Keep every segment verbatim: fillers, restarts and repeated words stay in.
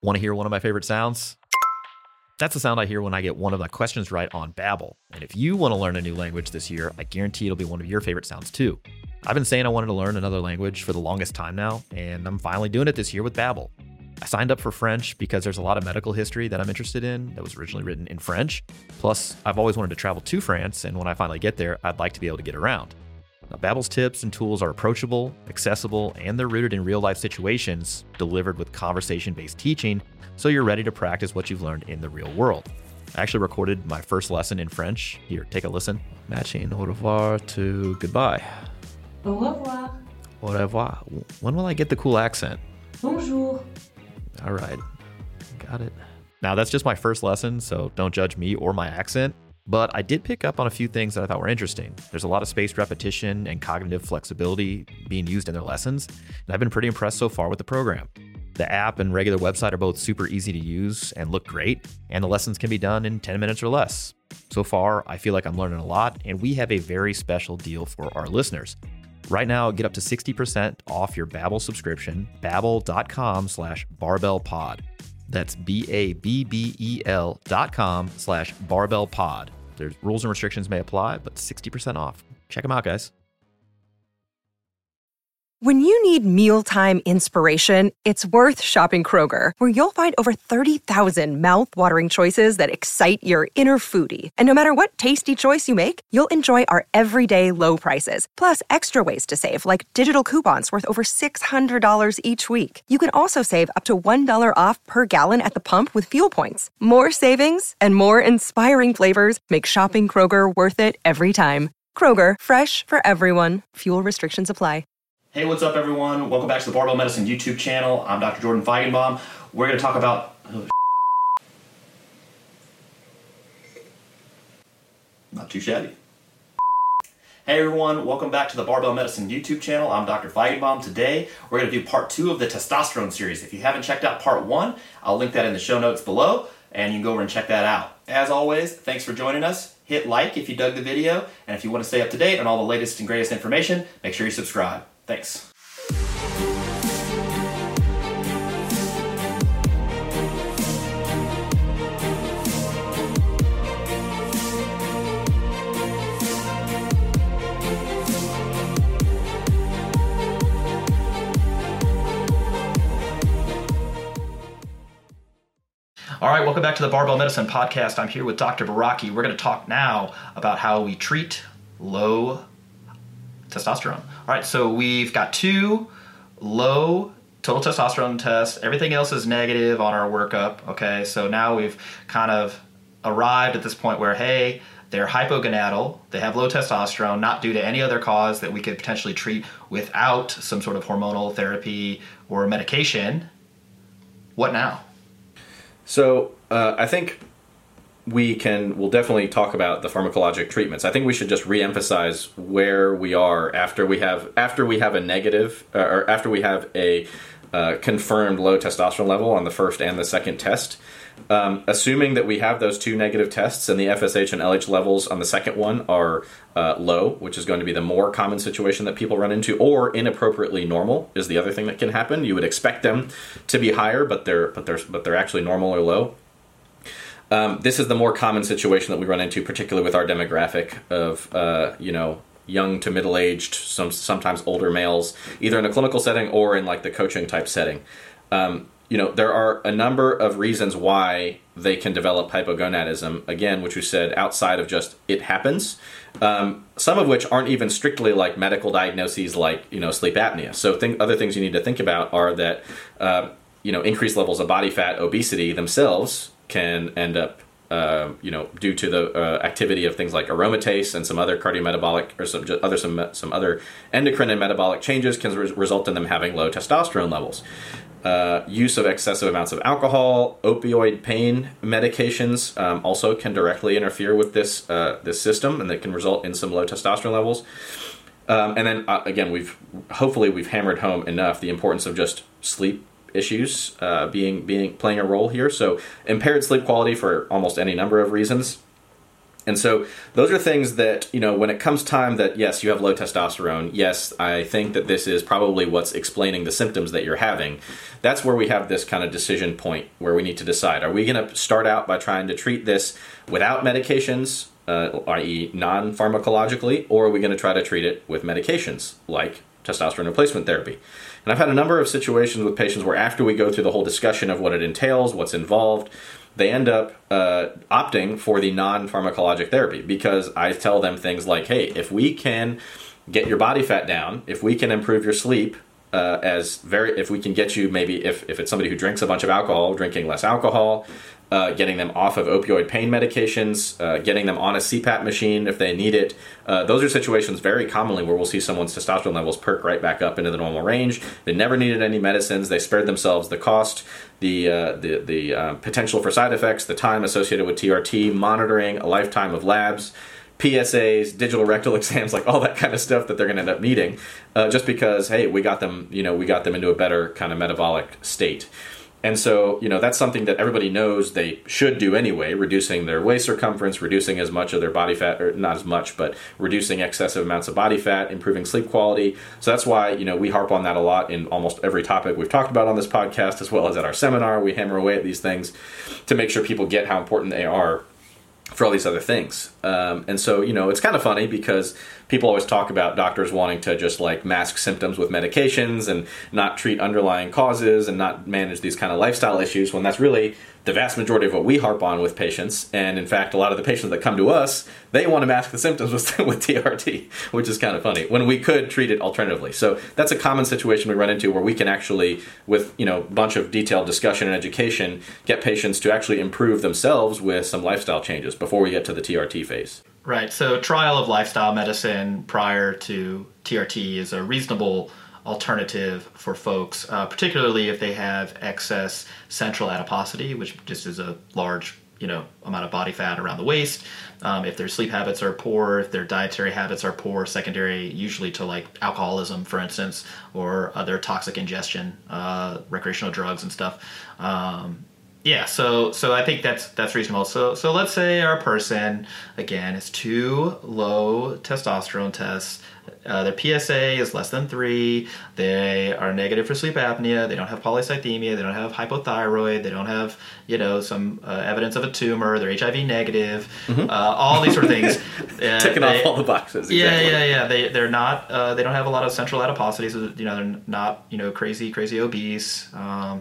Want to hear one of my favorite sounds? That's the sound I hear when I get one of my questions right on Babbel. And if you want to learn a new language this year, I guarantee it'll be one of your favorite sounds too. I've been saying I wanted to learn another language for the longest time now, and I'm finally doing it this year with Babbel. I signed up for French because there's a lot of medical history that I'm interested in that was originally written in French. Plus, I've always wanted to travel to France, and when I finally get there, I'd like to be able to get around. Now, Babbel's tips and tools are approachable, accessible, and they're rooted in real-life situations, delivered with conversation-based teaching, so you're ready to practice what you've learned in the real world. I actually recorded my first lesson in French. Here, take a listen. Matching au revoir to goodbye. Au revoir. Au revoir. When will I get the cool accent? Bonjour. All right, got it. Now, that's just my first lesson, so don't judge me or my accent. But I did pick up on a few things that I thought were interesting. There's a lot of spaced repetition and cognitive flexibility being used in their lessons, and I've been pretty impressed so far with the program. The app and regular website are both super easy to use and look great, and the lessons can be done in ten minutes or less. So far, I feel like I'm learning a lot, and we have a very special deal for our listeners. Right now, get up to sixty percent off your Babbel subscription, babbel.com slash barbellpod. That's B-A-B-B-E-L dot com slash barbellpod. There's rules and restrictions may apply, but sixty percent off. Check them out, guys. When you need mealtime inspiration, it's worth shopping Kroger, where you'll find over thirty thousand mouth-watering choices that excite your inner foodie. And no matter what tasty choice you make, you'll enjoy our everyday low prices, plus extra ways to save, like digital coupons worth over six hundred dollars each week. You can also save up to one dollar off per gallon at the pump with fuel points. More savings and more inspiring flavors make shopping Kroger worth it every time. Kroger, fresh for everyone. Fuel restrictions apply. Hey, what's up, everyone? Welcome back to the Barbell Medicine YouTube channel. I'm Doctor Jordan Feigenbaum. We're going to talk about... Oh, not too shabby. Hey, everyone. Welcome back to the Barbell Medicine YouTube channel. I'm Doctor Feigenbaum. Today, we're going to do part two of the testosterone series. If you haven't checked out part one, I'll link that in the show notes below, and you can go over and check that out. As always, thanks for joining us. Hit like if you dug the video, and if you want to stay up to date on all the latest and greatest information, make sure you subscribe. Thanks. All right, welcome back to the Barbell Medicine Podcast. I'm here with Doctor Baraki. We're going to talk now about how we treat low testosterone. All right, so we've got two low total testosterone tests. Everything else is negative on our workup, okay? So now we've kind of arrived at this point where, hey, they're hypogonadal, they have low testosterone, not due to any other cause that we could potentially treat without some sort of hormonal therapy or medication. What now? So uh, I think we can, we'll definitely talk about the pharmacologic treatments. I think we should just reemphasize where we are after we have, after we have a negative, uh, or after we have a uh, confirmed low testosterone level on the first and the second test. Um, assuming that we have those two negative tests and the F S H and L H levels on the second one are uh, low, which is going to be the more common situation that people run into, or inappropriately normal is the other thing that can happen. You would expect them to be higher, but they're but they're but they're actually normal or low. Um, this is the more common situation that we run into, particularly with our demographic of uh, you know young to middle-aged, some sometimes older males, either in a clinical setting or in like the coaching type setting. Um, You know, there are a number of reasons why they can develop hypogonadism, again, which we said outside of just it happens, um, some of which aren't even strictly like medical diagnoses like, you know, sleep apnea. So think, other things you need to think about are that, uh, you know, increased levels of body fat, obesity themselves can end up, uh, you know, due to the uh, activity of things like aromatase and some other cardiometabolic or some other some some other endocrine and metabolic changes can re- result in them having low testosterone levels. Uh, use of excessive amounts of alcohol, opioid pain medications um, also can directly interfere with this uh, this system, and they can result in some low testosterone levels. Um, and then uh, again, we've hopefully we've hammered home enough the importance of just sleep issues uh, being being playing a role here. So impaired sleep quality for almost any number of reasons And so those are things that, you know, when it comes time that, yes, you have low testosterone, yes, I think that this is probably what's explaining the symptoms that you're having. That's where we have this kind of decision point where we need to decide, are we going to start out by trying to treat this without medications, uh, that is non-pharmacologically, or are we going to try to treat it with medications like testosterone replacement therapy? And I've had a number of situations with patients where after we go through the whole discussion of what it entails, what's involved, they end up uh, opting for the non-pharmacologic therapy because I tell them things like, hey, if we can get your body fat down, if we can improve your sleep, uh, as very, if we can get you maybe, if, if it's somebody who drinks a bunch of alcohol, drinking less alcohol, uh, getting them off of opioid pain medications, uh, getting them on a C PAP machine if they need it. Uh, those are situations very commonly where we'll see someone's testosterone levels perk right back up into the normal range. They never needed any medicines. They spared themselves the cost, the uh, the, the uh, potential for side effects, the time associated with T R T, monitoring, a lifetime of labs, P S As, digital rectal exams, like all that kind of stuff that they're going to end up needing, uh, just because, hey, we got them, you know, we got them into a better kind of metabolic state. And so, you know, that's something that everybody knows they should do anyway, reducing their waist circumference, reducing as much of their body fat, or not as much, but reducing excessive amounts of body fat, improving sleep quality. So that's why, you know, we harp on that a lot in almost every topic we've talked about on this podcast, as well as at our seminar. We hammer away at these things to make sure people get how important they are for all these other things. Um, and so, you know, it's kind of funny because people always talk about doctors wanting to just like mask symptoms with medications and not treat underlying causes and not manage these kind of lifestyle issues, when that's really the vast majority of what we harp on with patients. And in fact, a lot of the patients that come to us, they want to mask the symptoms with, with T R T, which is kind of funny, when we could treat it alternatively. So that's a common situation we run into where we can actually, with, you know, a bunch of detailed discussion and education, get patients to actually improve themselves with some lifestyle changes before we get to the T R T phase. Right. So trial of lifestyle medicine prior to T R T is a reasonable alternative for folks, uh, particularly if they have excess central adiposity, which just is a large, you know, amount of body fat around the waist. Um, if their sleep habits are poor, if their dietary habits are poor, secondary usually to like alcoholism, for instance, or other toxic ingestion, uh, recreational drugs and stuff. Um, Yeah, so so I think that's that's reasonable. So so let's say our person, again, has two low testosterone tests. Uh, their P S A is less than three. They are negative for sleep apnea. They don't have polycythemia. They don't have hypothyroid. They don't have, you know, some uh, evidence of a tumor. They're H I V negative. Mm-hmm. Uh, all these sort of things. Uh, Ticking they, off all the boxes. Yeah, exactly. yeah, yeah. They they're not. Uh, they don't have a lot of central adiposity. So you know they're not, you know, crazy crazy obese. Um,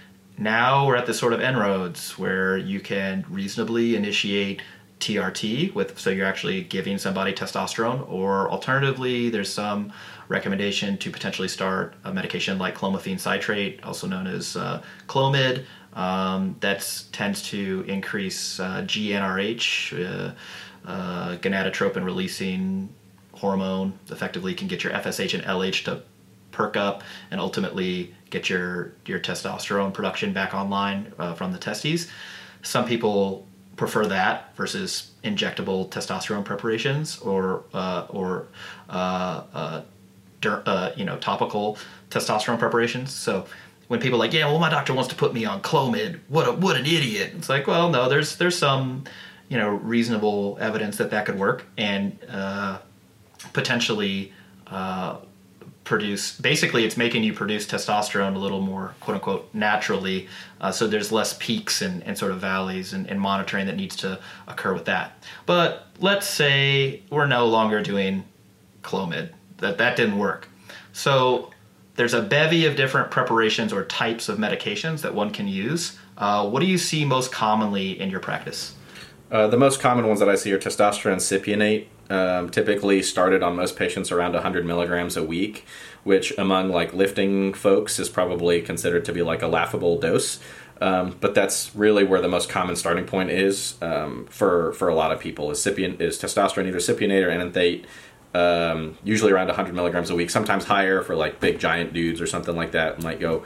Now we're at this sort of inroads where you can reasonably initiate T R T with, so you're actually giving somebody testosterone, or alternatively, there's some recommendation to potentially start a medication like clomiphene citrate, also known as uh, Clomid. Um, that tends to increase uh, G N R H, uh, uh, gonadotropin releasing hormone. Effectively can get your F S H and L H to perk up and ultimately get your your testosterone production back online uh, from the testes. Some people prefer that versus injectable testosterone preparations or uh, or uh, uh, der- uh, you know topical testosterone preparations. So when people are like, yeah, well, my doctor wants to put me on Clomid, what a, what an idiot. It's like, well, no, there's there's some you know reasonable evidence that that could work and uh, potentially. Uh, produce basically it's making you produce testosterone a little more quote unquote naturally, uh, so there's less peaks and, and sort of valleys and, and monitoring that needs to occur with that. But let's say we're no longer doing Clomid, that that didn't work. So there's a bevy of different preparations or types of medications that one can use. Uh, what do you see most commonly in your practice? Uh, the most common ones that I see are testosterone cypionate, um, typically started on most patients around one hundred milligrams a week, which among like lifting folks is probably considered to be like a laughable dose. Um, but that's really where the most common starting point is um, for for a lot of people is cypion is testosterone, either cypionate or enanthate, um, usually around one hundred milligrams a week, sometimes higher for like big giant dudes or something like that. Might go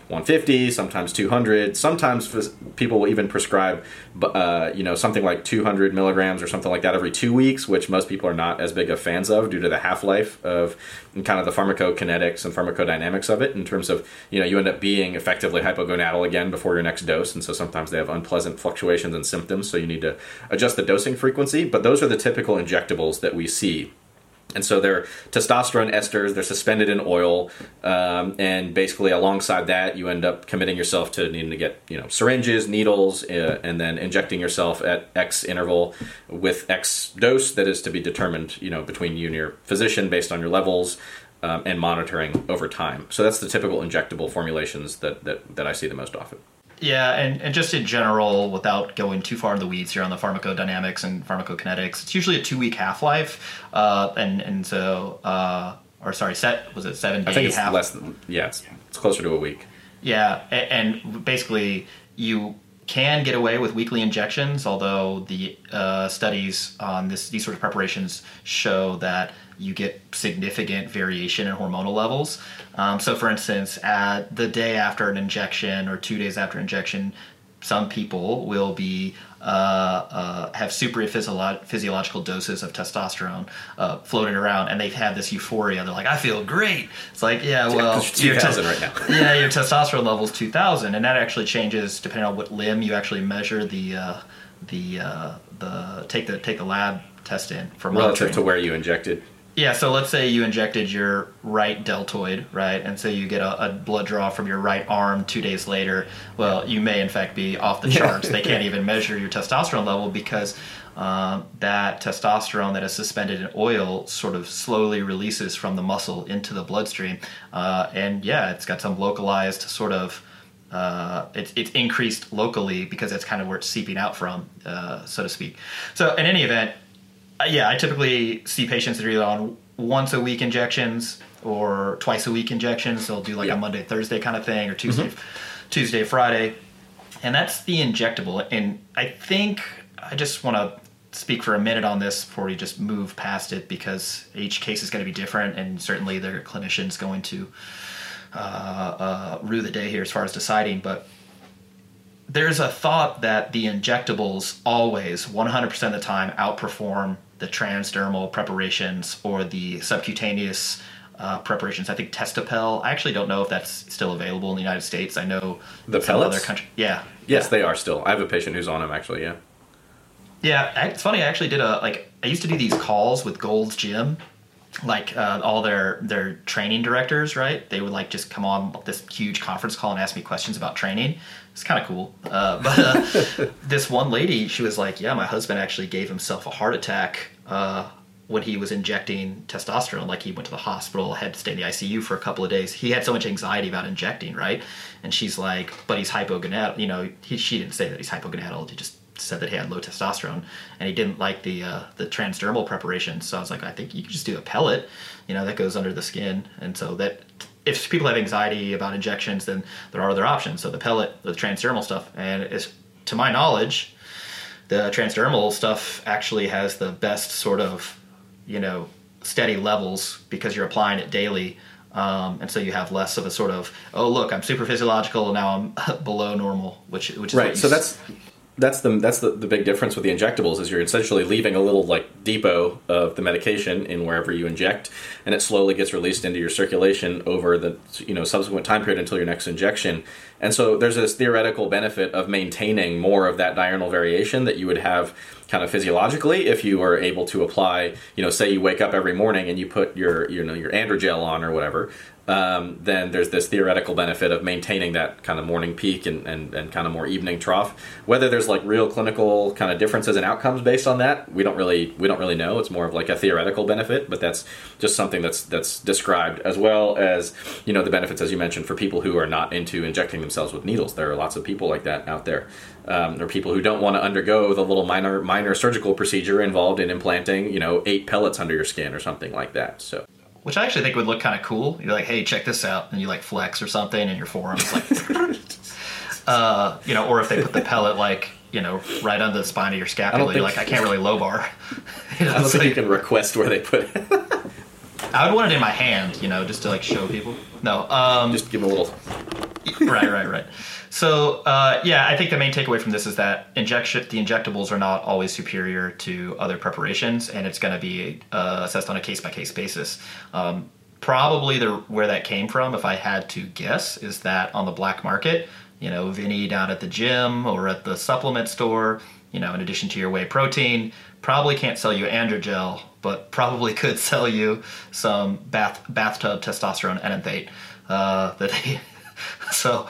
one fifty, sometimes two hundred. Sometimes phys- people will even prescribe, uh, you know, something like two hundred milligrams or something like that every two weeks, which most people are not as big of fans of due to the half-life of and kind of the pharmacokinetics and pharmacodynamics of it in terms of, you know, you end up being effectively hypogonadal again before your next dose. And so sometimes they have unpleasant fluctuations in symptoms. So you need to adjust the dosing frequency. But those are the typical injectables that we see. And so they're testosterone esters, they're suspended in oil, um, and basically alongside that, you end up committing yourself to needing to get, you know, syringes, needles, uh, and then injecting yourself at X interval with X dose that is to be determined, you know, between you and your physician based on your levels, um, and monitoring over time. So that's the typical injectable formulations that, that, that I see the most often. Yeah, and, and just in general, without going too far in the weeds here on the pharmacodynamics and pharmacokinetics, it's usually a two-week half-life, uh, and and so, uh, or sorry, set was it seven day? I think it's half- less than, yeah, it's, it's closer to a week. Yeah, and, and basically you can get away with weekly injections, although the uh, studies on this these sort of preparations show that you get significant variation in hormonal levels. Um, so, for instance, at the day after an injection or two days after injection, some people will be uh, uh, have super physio- physiological doses of testosterone uh, floating around, and they've had this euphoria. They're like, "I feel great." It's like, yeah, well, two thousand right now. yeah, your testosterone level's two thousand, and that actually changes depending on what limb you actually measure the uh, the uh, the take the take the lab test in for monitoring. Relative to where you injected. Yeah, so let's say you injected your right deltoid, right, and so you get a, a blood draw from your right arm two days later. Well, you may in fact be off the charts. They can't even measure your testosterone level because um, that testosterone that is suspended in oil sort of slowly releases from the muscle into the bloodstream. Uh, and yeah, it's got some localized sort of, uh, it's, it's increased locally because that's kind of where it's seeping out from, uh, so to speak. So in any event, Uh, yeah, I typically see patients that are either on once a week injections or twice a week injections. They'll do like yeah. a Monday, Thursday kind of thing, or Tuesday, mm-hmm. Tuesday, Friday. And that's the injectable. And I think I just want to speak for a minute on this before we just move past it, because each case is going to be different, and certainly their clinician's going to uh, uh, rue the day here as far as deciding. But there's a thought that the injectables always, one hundred percent of the time, outperform the transdermal preparations or the subcutaneous uh, preparations. I think Testapel, I actually don't know if that's still available in the United States. I know the some pellets? other countries. Yeah. Yes, yeah. they are still. I have a patient who's on them, actually, yeah. Yeah, it's funny. I actually did a, like, I used to do these calls with Gold's Gym, like uh, all their, their training directors, right? They would like just come on this huge conference call and ask me questions about training. It's kind of cool. Uh, but uh, this one lady, she was like, yeah, my husband actually gave himself a heart attack uh, when he was injecting testosterone. Like, he went to the hospital, had to stay in the I C U for a couple of days. He had so much anxiety about injecting, right? And she's like, but he's hypogonadal. You know, he, she didn't say that he's hypogonadal. He just said that he had low testosterone, and he didn't like the uh, the transdermal preparation. So I was like, I think you could just do a pellet, you know, that goes under the skin. And so that, if people have anxiety about injections, then there are other options. So the pellet, the transdermal stuff, and it's, to my knowledge, the transdermal stuff actually has the best sort of, you know, steady levels because you're applying it daily. Um, and so you have less of a sort of, oh, look, I'm super physiological, now I'm below normal, which which is right. What you so that's that's the that's the, the big difference with the injectables is you're essentially leaving a little like depot of the medication in wherever you inject, and it slowly gets released into your circulation over the you know subsequent time period until your next injection. And so there's this theoretical benefit of maintaining more of that diurnal variation that you would have kind of physiologically if you were able to apply, you know, say you wake up every morning and you put your you know your androgel on or whatever. Um, then there's this theoretical benefit of maintaining that kind of morning peak and, and, and kind of more evening trough. Whether there's like real clinical kind of differences in outcomes based on that, we don't really we don't really know. It's more of like a theoretical benefit, but that's just something that's that's described, as well as, you know, the benefits, as you mentioned, for people who are not into injecting themselves with needles. There are lots of people like that out there. Um, there are people who don't want to undergo the little minor minor surgical procedure involved in implanting, you know, eight pellets under your skin or something like that. So. Which I actually think would look kind of cool. You're like, hey, check this out. And you like flex or something and your forearm's like, uh, you know, or if they put the pellet like, you know, right under the spine of your scapula, you're like, I can't really low bar. You know, I don't think like, you can request where they put it. I would want it in my hand, you know, just to like show people. No. Um, just give them a little. right, right, right. So, uh, yeah, I think the main takeaway from this is that injection, the injectables are not always superior to other preparations, and it's going to be uh, assessed on a case-by-case basis. Um, probably the where that came from, if I had to guess, is that on the black market, you know, Vinny down at the gym or at the supplement store, you know, in addition to your whey protein, probably can't sell you Androgel, but probably could sell you some bath bathtub testosterone enanthate. Uh, that they, so,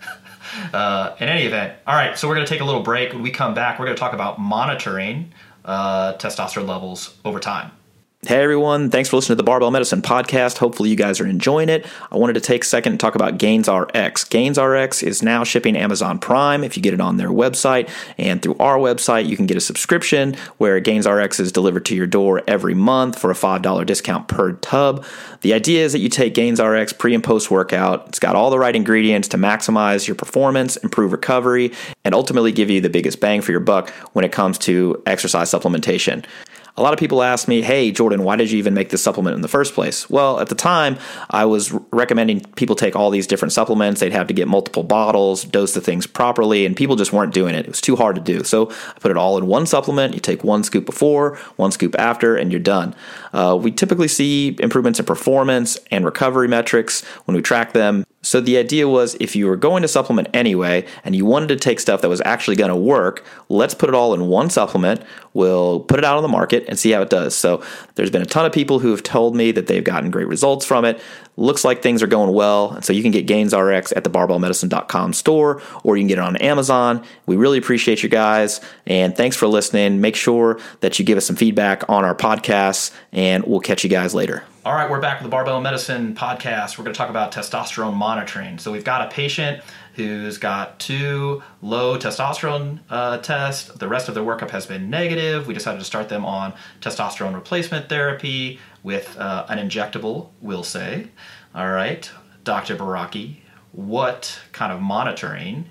uh, in any event, all right. So we're going to take a little break. When we come back, we're going to talk about monitoring uh, testosterone levels over time. Hey everyone, thanks for listening to the Barbell Medicine Podcast. Hopefully you guys are enjoying it. I wanted to take a second and talk about GainsRx. GainsRx is now shipping Amazon Prime if you get it on their website, and through our website you can get a subscription where GainsRx is delivered to your door every month for a five dollars discount per tub. The idea is that you take GainsRx pre and post workout. It's got all the right ingredients to maximize your performance, improve recovery, and ultimately give you the biggest bang for your buck when it comes to exercise supplementation. A lot of people ask me, hey, Jordan, why did you even make this supplement in the first place? Well, at the time, I was recommending people take all these different supplements. They'd have to get multiple bottles, dose the things properly, and people just weren't doing it. It was too hard to do. So I put it all in one supplement. You take one scoop before, one scoop after, and you're done. Uh, we typically see improvements in performance and recovery metrics when we track them. So the idea was if you were going to supplement anyway and you wanted to take stuff that was actually going to work, let's put it all in one supplement. We'll put it out on the market and see how it does. So there's been a ton of people who have told me that they've gotten great results from it. Looks like things are going well. And so you can get GainsRx at the barbell medicine dot com store, or you can get it on Amazon. We really appreciate you guys. And thanks for listening. Make sure that you give us some feedback on our podcasts, and we'll catch you guys later. All right, we're back with the Barbell Medicine Podcast. We're going to talk about testosterone monitoring. So we've got a patient who's got two low testosterone uh, tests. The rest of their workup has been negative. We decided to start them on testosterone replacement therapy with uh, an injectable, we'll say. All right, Doctor Baraki, what kind of monitoring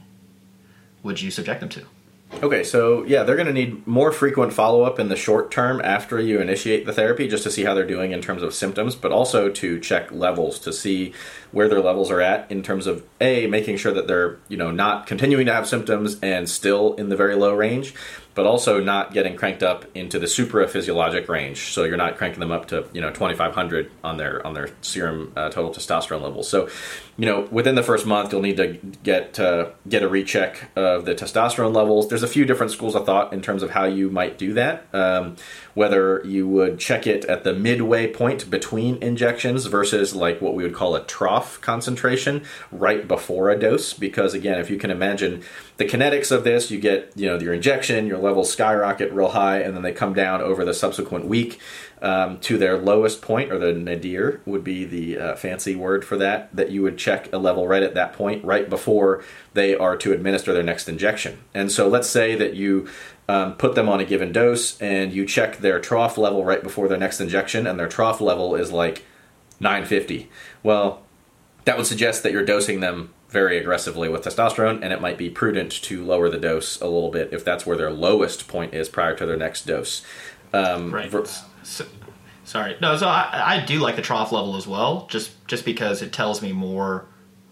would you subject them to? Okay, so yeah, they're going to need more frequent follow-up in the short term after you initiate the therapy, just to see how they're doing in terms of symptoms, but also to check levels to see where their levels are at in terms of A, making sure that they're, you know, not continuing to have symptoms and still in the very low range, but also not getting cranked up into the supraphysiologic range. So you're not cranking them up to, you know, twenty-five hundred on their on their serum uh, total testosterone levels. So, you know, within the first month, you'll need to get uh, get a recheck of the testosterone levels. There's a few different schools of thought in terms of how you might do that. Um, whether you would check it at the midway point between injections versus like what we would call a trough concentration right before a dose. Because again, if you can imagine the kinetics of this, you get, you know, your injection, your levels skyrocket real high, and then they come down over the subsequent week um, to their lowest point, or the nadir would be the uh, fancy word for that, that you would check a level right at that point, right before they are to administer their next injection. And so let's say that you um, put them on a given dose and you check their trough level right before their next injection, and their trough level is like nine fifty. Well, that would suggest that you're dosing them very aggressively with testosterone, and it might be prudent to lower the dose a little bit if that's where their lowest point is prior to their next dose. Um, right. ver- so, sorry. No, so I, I do like the trough level as well, just just because it tells me more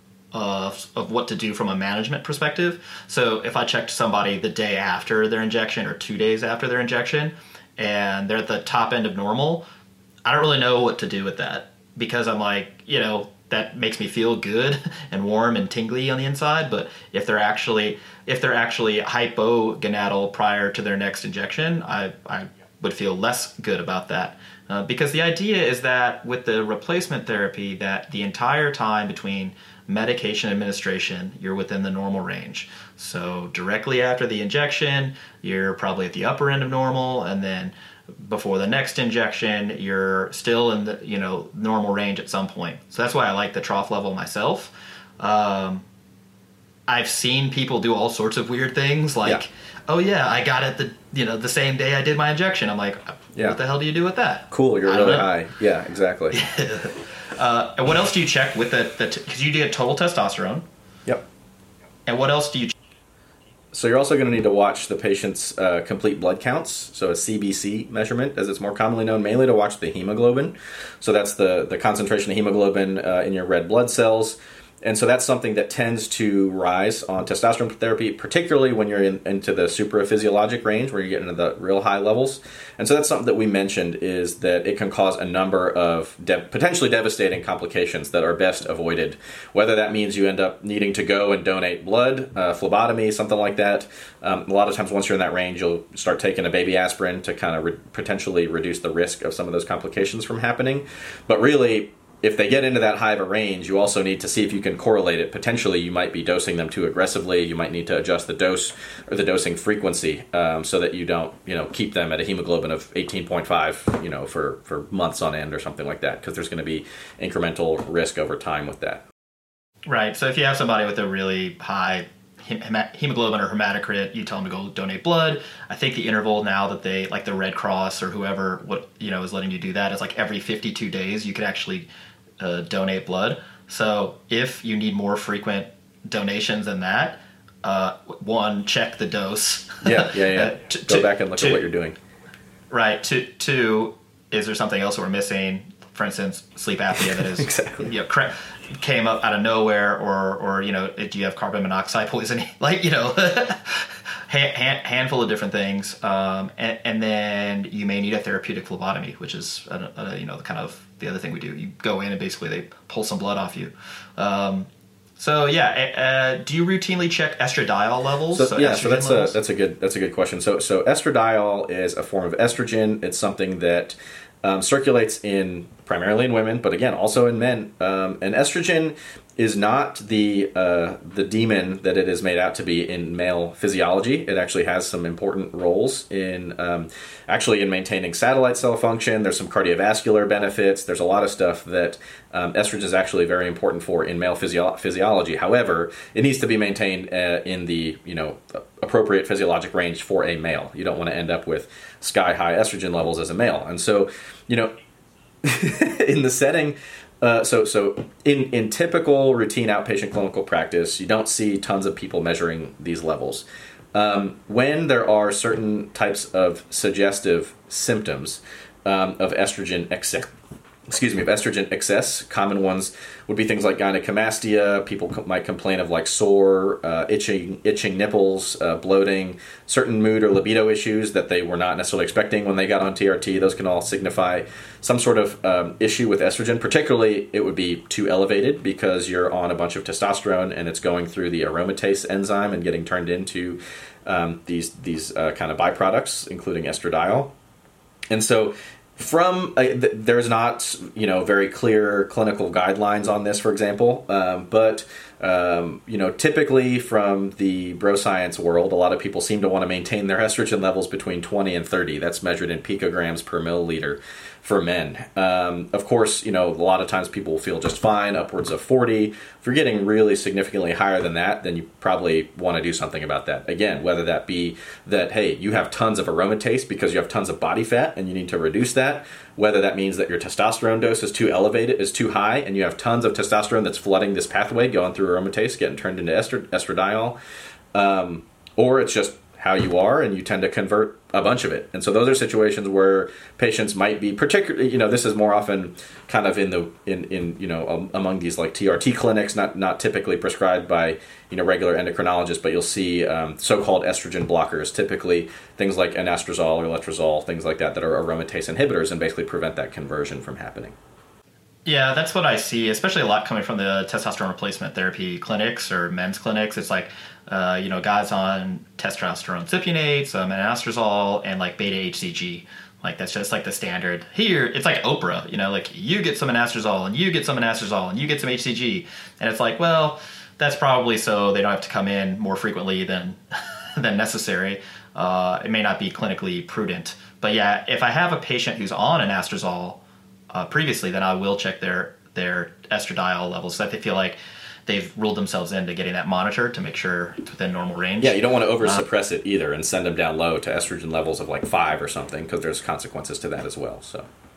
of, of what to do from a management perspective. So if I checked somebody the day after their injection or two days after their injection, and they're at the top end of normal, I don't really know what to do with that, because I'm like, you know, that makes me feel good and warm and tingly on the inside. But if they're actually if they're actually hypogonadal prior to their next injection, I, I would feel less good about that. Uh, because the idea is that with the replacement therapy, that the entire time between medication administration, you're within the normal range. So directly after the injection, you're probably at the upper end of normal, and then before the next injection, you're still in the, you know, normal range at some point. So that's why I like the trough level myself. Um, I've seen people do all sorts of weird things, like, yeah. oh yeah, I got it the you know the same day I did my injection. I'm like, yeah. what the hell do you do with that? Cool, you're really high. Yeah, exactly. uh, and what else do you check with the the because you did total testosterone? Yep. And what else do you check? So you're also going to need to watch the patient's uh, complete blood counts, so a C B C measurement, as it's more commonly known, mainly to watch the hemoglobin. So that's the, the concentration of hemoglobin uh, in your red blood cells. And so that's something that tends to rise on testosterone therapy, particularly when you're in, into the supraphysiologic range where you get into the real high levels. And so that's something that we mentioned, is that it can cause a number of de- potentially devastating complications that are best avoided, whether that means you end up needing to go and donate blood, uh, phlebotomy, something like that. Um, a lot of times once you're in that range, you'll start taking a baby aspirin to kind of re- potentially reduce the risk of some of those complications from happening. But really, if they get into that high of a range, you also need to see if you can correlate it. Potentially, you might be dosing them too aggressively. You might need to adjust the dose or the dosing frequency um, so that you don't, you know, keep them at a hemoglobin of eighteen point five, you know, for, for months on end or something like that, because there's going to be incremental risk over time with that. Right. So if you have somebody with a really high hemoglobin or hematocrit, you tell them to go donate blood. I think the interval now that they, like the Red Cross or whoever, what you know, is letting you do that is like every fifty-two days you could actually uh, donate blood. So if you need more frequent donations than that, uh, one, check the dose. Yeah, yeah, yeah. uh, t- go t- back and look t- at what you're doing. Right. Two, two, is there something else we're missing? For instance, sleep apnea that is exactly. you know, cra- came up out of nowhere, or or you know, do you have carbon monoxide poisoning? Like, you know, hand, hand, handful of different things, um, and, and then you may need a therapeutic phlebotomy, which is a, a, you know, the kind of the other thing we do. You go in and basically they pull some blood off you. Um, so yeah, uh, do you routinely check estradiol levels? So, so yeah, so that's levels? a that's a good that's a good question. So so estradiol is a form of estrogen. It's something that Um, circulates in primarily in women, but again also in men. Um, and estrogen is not the uh, the demon that it is made out to be in male physiology. It actually has some important roles in um, actually in maintaining satellite cell function. There's some cardiovascular benefits. There's a lot of stuff that um, estrogen is actually very important for in male physio- physiology. However, it needs to be maintained uh, in the you know appropriate physiologic range for a male. You don't want to end up with sky high estrogen levels as a male. And so, you know, in the setting, uh, so so in, in typical routine outpatient clinical practice, you don't see tons of people measuring these levels. Um, when there are certain types of suggestive symptoms um, of estrogen excess, excuse me, of estrogen excess, common ones would be things like gynecomastia. People co- might complain of like sore, uh, itching, itching nipples, uh, bloating, certain mood or libido issues that they were not necessarily expecting when they got on T R T. Those can all signify some sort of um, issue with estrogen. Particularly, it would be too elevated because you're on a bunch of testosterone and it's going through the aromatase enzyme and getting turned into um, these these uh, kind of byproducts, including estradiol. And so From uh, th- there's not you know very clear clinical guidelines on this, for example, um, but um, you know typically from the bro science world, a lot of people seem to want to maintain their estrogen levels between twenty and thirty. That's measured in picograms per milliliter for men. Um, of course, you know a lot of times people feel just fine, upwards of forty. If you're getting really significantly higher than that, then you probably want to do something about that. Again, whether that be that hey, you have tons of aromatase because you have tons of body fat and you need to reduce that. Whether that means that your testosterone dose is too elevated, is too high, and you have tons of testosterone that's flooding this pathway, going through aromatase, getting turned into ester- estradiol, um, or it's just how you are, and you tend to convert a bunch of it. And so those are situations where patients might be particularly, you know, this is more often kind of in the in in you know um, among these like T R T clinics, not not typically prescribed by you know regular endocrinologists, but you'll see um, so-called estrogen blockers, typically things like anastrozole or letrozole, things like that, that are aromatase inhibitors and basically prevent that conversion from happening. Yeah, that's what I see, especially a lot coming from the testosterone replacement therapy clinics or men's clinics. It's like, uh, you know, guys on testosterone cypionates, um, anastrozole, and like beta H C G. Like, that's just like the standard. Here, it's like Oprah, you know, like you get some anastrozole and you get some anastrozole and you get some H C G. And it's like, well, that's probably so they don't have to come in more frequently than than necessary. Uh, it may not be clinically prudent. But yeah, if I have a patient who's on anastrozole Uh, previously, then I will check their their estradiol levels so that they feel like they've ruled themselves into getting that monitored to make sure it's within normal range. Yeah, you don't want to over suppress uh, it either and send them down low to estrogen levels of like five or something, because there's consequences to that as well. So,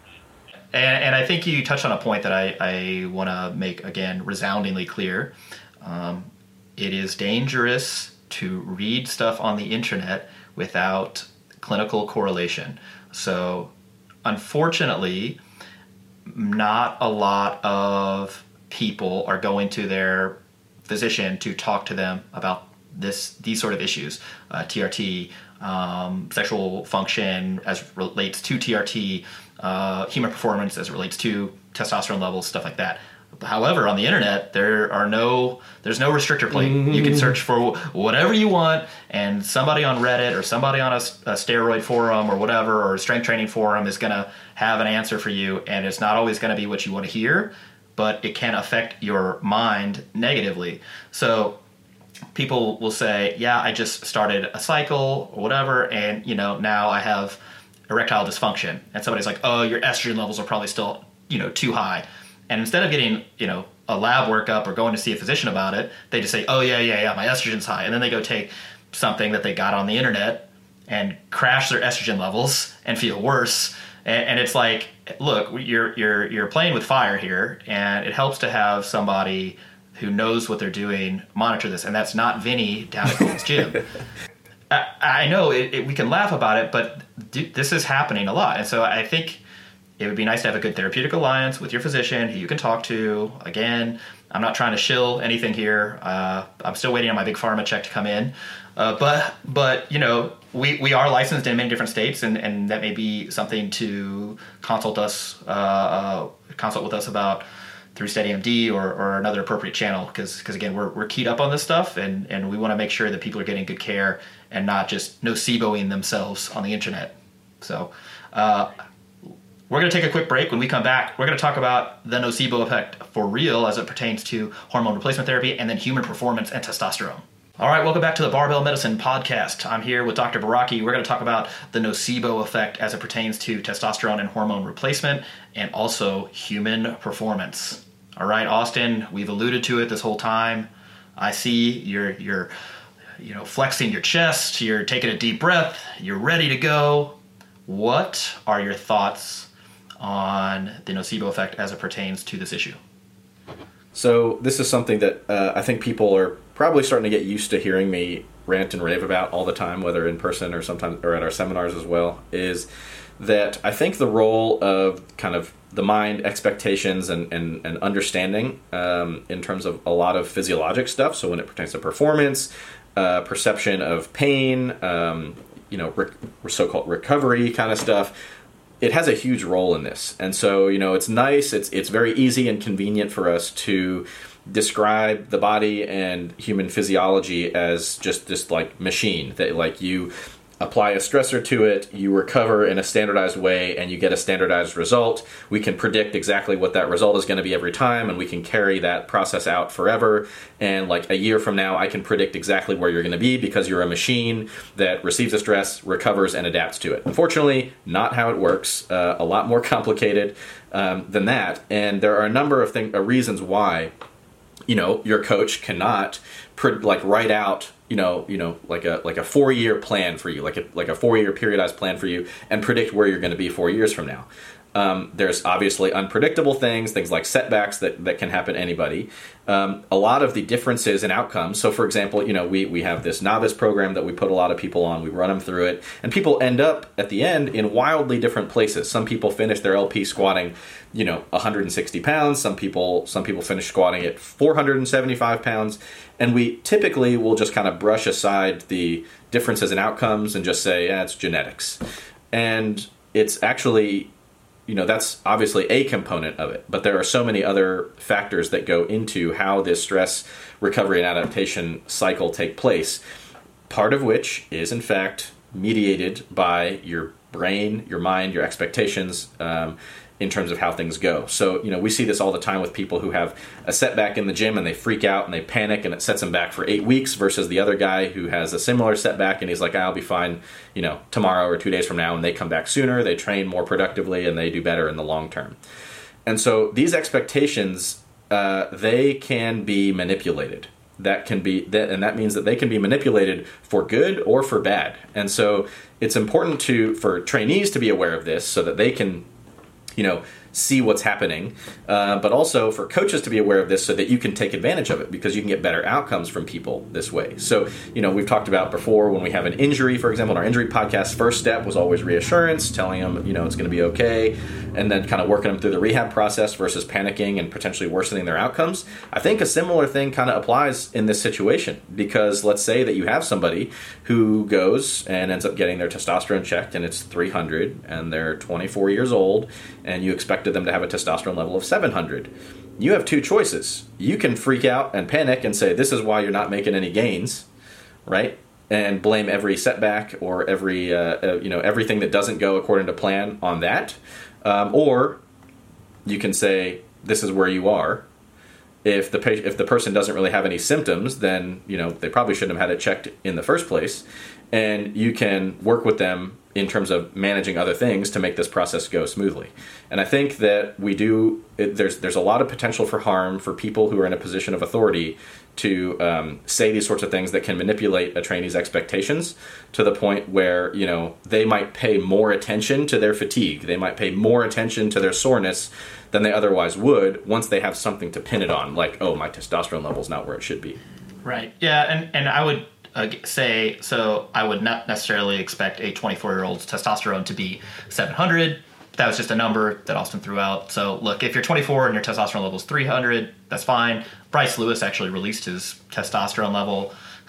and, and I think you touched on a point that I, I want to make again resoundingly clear. Um, it is dangerous to read stuff on the internet without clinical correlation. So, unfortunately, not a lot of people are going to their physician to talk to them about this these sort of issues, uh, T R T, um, sexual function as relates to T R T, uh, human performance as it relates to testosterone levels, stuff like that. However, on the internet, there are no there's no restrictor plate. Mm-hmm. You can search for whatever you want, and somebody on Reddit or somebody on a, a steroid forum or whatever, or a strength training forum is going to have an answer for you, and it's not always going to be what you want to hear, but it can affect your mind negatively. So people will say, yeah, I just started a cycle or whatever, and you know now I have erectile dysfunction. And somebody's like, oh, your estrogen levels are probably still you know too high. And instead of getting, you know, a lab workup or going to see a physician about it, they just say, oh, yeah, yeah, yeah, my estrogen's high. And then they go take something that they got on the internet and crash their estrogen levels and feel worse. And, and it's like, look, you're you're you're playing with fire here, and it helps to have somebody who knows what they're doing monitor this. And that's not Vinny down at Gold's Gym. I, I know it, it, we can laugh about it, but th- this is happening a lot. And so I think it would be nice to have a good therapeutic alliance with your physician who you can talk to. Again, I'm not trying to shill anything here. Uh, I'm still waiting on my big pharma check to come in. Uh, but, but you know, we, we are licensed in many different states, and, and that may be something to consult us, uh, uh, consult with us about through SteadyMD or, or another appropriate channel. Because, because again, we're, we're keyed up on this stuff, and, and we want to make sure that people are getting good care and not just noceboing themselves on the internet. So, uh, we're going to take a quick break. When we come back, we're going to talk about the nocebo effect for real as it pertains to hormone replacement therapy and then human performance and testosterone. All right, welcome back to the Barbell Medicine Podcast. I'm here with Doctor Baraki. We're going to talk about the nocebo effect as it pertains to testosterone and hormone replacement and also human performance. All right, Austin, we've alluded to it this whole time. I see you're, you're you know, flexing your chest. You're taking a deep breath. You're ready to go. What are your thoughts on the nocebo effect as it pertains to this issue? So this is something that uh, I think people are probably starting to get used to hearing me rant and rave about all the time, whether in person or sometimes or at our seminars as well, is that I think the role of kind of the mind, expectations, and, and, and understanding um, in terms of a lot of physiologic stuff, so when it pertains to performance, uh, perception of pain, um, you know, rec- so-called recovery kind of stuff, it has a huge role in this. And so, you know, it's nice, it's it's very easy and convenient for us to describe the body and human physiology as just this like machine that like you apply a stressor to it, you recover in a standardized way, and you get a standardized result. We can predict exactly what that result is going to be every time, and we can carry that process out forever. And like a year from now, I can predict exactly where you're going to be because you're a machine that receives a stress, recovers, and adapts to it. Unfortunately, not how it works. Uh, a lot more complicated um, than that. And there are a number of thing- uh, reasons why, you know, your coach cannot pr- like write out you know, you know, like a like a four year plan for you, like a like a four year periodized plan for you, and predict where you're going to be four years from now. Um, there's obviously unpredictable things, things like setbacks that, that can happen to anybody. Um, a lot of the differences in outcomes. So, for example, you know, we we have this novice program that we put a lot of people on. We run them through it, and people end up at the end in wildly different places. Some people finish their L P squatting, you know, one hundred sixty pounds. Some people some people finish squatting at four hundred seventy-five pounds. And we typically will just kind of brush aside the differences in outcomes and just say, yeah, it's genetics. And it's actually, you know, that's obviously a component of it. But there are so many other factors that go into how this stress, recovery, and adaptation cycle take place. Part of which is, in fact, mediated by your brain, your mind, your expectations, um, in terms of how things go. So, you know, we see this all the time with people who have a setback in the gym and they freak out and they panic and it sets them back for eight weeks versus the other guy who has a similar setback and he's like, I'll be fine, you know, tomorrow or two days from now, and they come back sooner, they train more productively, and they do better in the long term. And so these expectations, uh, they can be manipulated. That can be, that, and that means that they can be manipulated for good or for bad. And so it's important to for trainees to be aware of this so that they can, you know, see what's happening, uh, but also for coaches to be aware of this so that you can take advantage of it, because you can get better outcomes from people this way. So, you know, we've talked about before when we have an injury, for example, in our injury podcast, first step was always reassurance, telling them, you know, it's going to be okay, and then kind of working them through the rehab process versus panicking and potentially worsening their outcomes. I think a similar thing kind of applies in this situation, because let's say that you have somebody who goes and ends up getting their testosterone checked and it's three hundred, and they're twenty-four years old, and you expected them to have a testosterone level of seven hundred. You have two choices. You can freak out and panic and say, this is why you're not making any gains, right? And blame every setback or every, uh, uh, you know, everything that doesn't go according to plan on that. Um, or you can say, this is where you are. If the pa- if the person doesn't really have any symptoms, then, you know, they probably shouldn't have had it checked in the first place. And you can work with them in terms of managing other things to make this process go smoothly. And I think that we do, it, there's there's a lot of potential for harm for people who are in a position of authority to um, say these sorts of things that can manipulate a trainee's expectations to the point where, you know, they might pay more attention to their fatigue. They might pay more attention to their soreness than they otherwise would once they have something to pin it on, like, oh, my testosterone level is not where it should be. Right. Yeah, and, and I would uh, say, so I would not necessarily expect a twenty-four-year-old's testosterone to be seven hundred. That was just a number that Austin threw out. So look, if you're twenty-four and your testosterone level is three hundred, that's fine. Bryce Lewis actually released his testosterone level.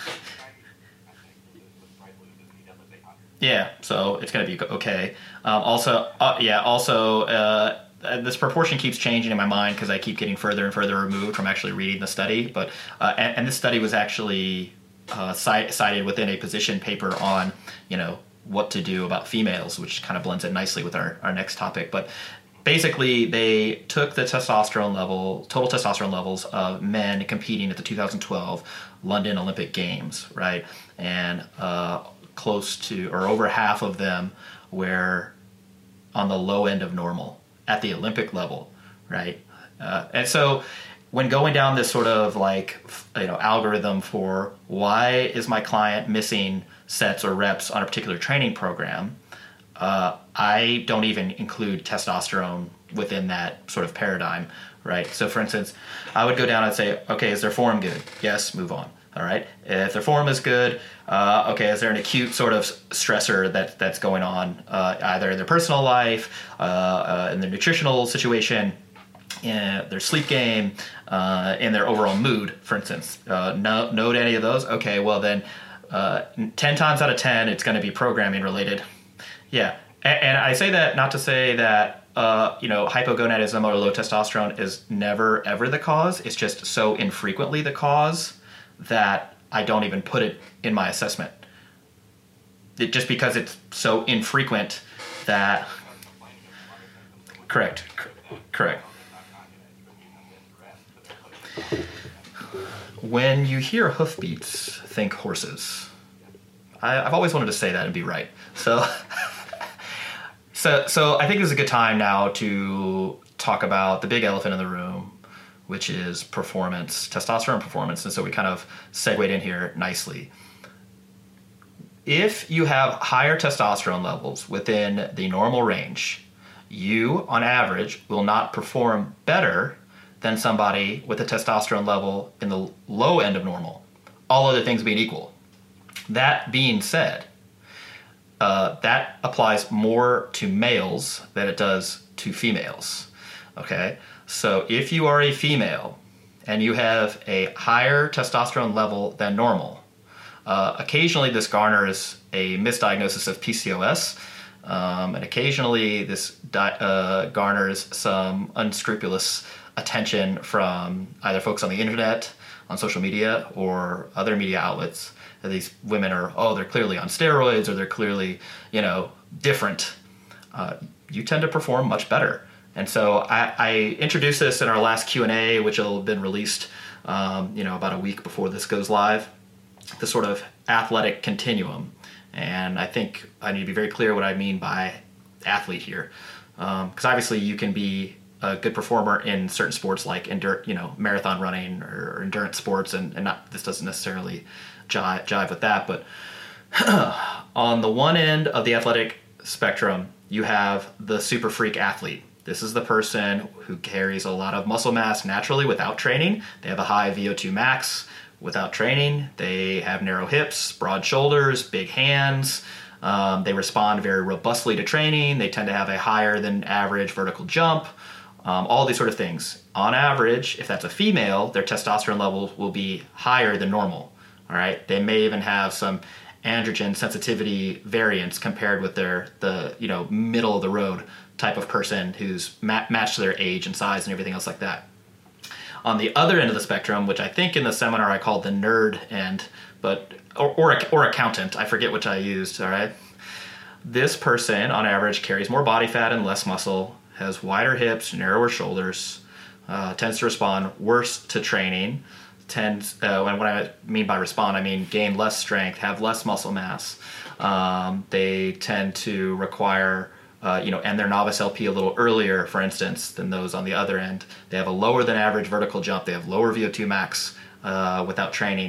Yeah, so it's going to be okay. Um, also, uh, yeah, also, uh, this proportion keeps changing in my mind because I keep getting further and further removed from actually reading the study. But uh, and, and this study was actually uh, cite, cited within a position paper on, you know, what to do about females, which kind of blends in nicely with our, our next topic. But basically, they took the testosterone level, total testosterone levels of men competing at the two thousand twelve London Olympic Games, right? And uh, close to, or over half of them were on the low end of normal at the Olympic level, right? Uh, and so when going down this sort of like, you know, algorithm for why is my client missing sets or reps on a particular training program, uh, I don't even include testosterone within that sort of paradigm, right? So for instance, I would go down and say, okay, is their form good? Yes, move on. All right. If their form is good, uh, okay, is there an acute sort of stressor that that's going on, uh, either in their personal life, uh, uh, in their nutritional situation, in their sleep game, uh, in their overall mood, for instance? Uh, no, note any of those? Okay, well then, uh, ten times out of ten, it's going to be programming related. Yeah, and, and I say that not to say that uh, you know, hypogonadism or low testosterone is never ever the cause. It's just so infrequently the cause that I don't even put it in my assessment. It, just because it's so infrequent that... Correct. Correct. When you hear hoofbeats, think horses. I, I've always wanted to say that and be right. So, so, so I think this is a good time now to talk about the big elephant in the room, which is performance, testosterone performance. And so we kind of segued in here nicely. If you have higher testosterone levels within the normal range, you, on average, will not perform better than somebody with a testosterone level in the low end of normal, all other things being equal. That being said, uh, that applies more to males than it does to females, okay? So if you are a female and you have a higher testosterone level than normal, uh, occasionally this garners a misdiagnosis of P C O S, um, and occasionally this di- uh, garners some unscrupulous attention from either folks on the internet, on social media, or other media outlets. That these women are, oh, they're clearly on steroids, or they're clearly, you know, different. Uh, you tend to perform much better. And so I, I introduced this in our last Q and A, which will have been released, um, you know, about a week before this goes live, the sort of athletic continuum. And I think I need to be very clear what I mean by athlete here. Because um, obviously you can be a good performer in certain sports like endur- you know, marathon running or endurance sports, and, and not this doesn't necessarily jive, jive with that. But on the one end of the athletic spectrum, you have the super freak athlete. This is the person who carries a lot of muscle mass naturally without training. They have a high V O two max without training. They have narrow hips, broad shoulders, big hands. Um, they respond very robustly to training. They tend to have a higher than average vertical jump. Um, all these sort of things. On average, if that's a female, their testosterone levels will be higher than normal. All right. They may even have some androgen sensitivity variance compared with their the you know middle of the road type of person who's ma- matched to their age and size and everything else like that. On the other end of the spectrum, which I think in the seminar I called the nerd end, but or or, or accountant, I forget which I used. All right. This person on average carries more body fat and less muscle, has wider hips, narrower shoulders, uh, tends to respond worse to training, tends, uh, and what I mean by respond, I mean gain less strength, have less muscle mass. Um, they tend to require, uh, you know, end their novice L P a little earlier, for instance, than those on the other end. They have a lower than average vertical jump. They have lower V O two max uh, without training.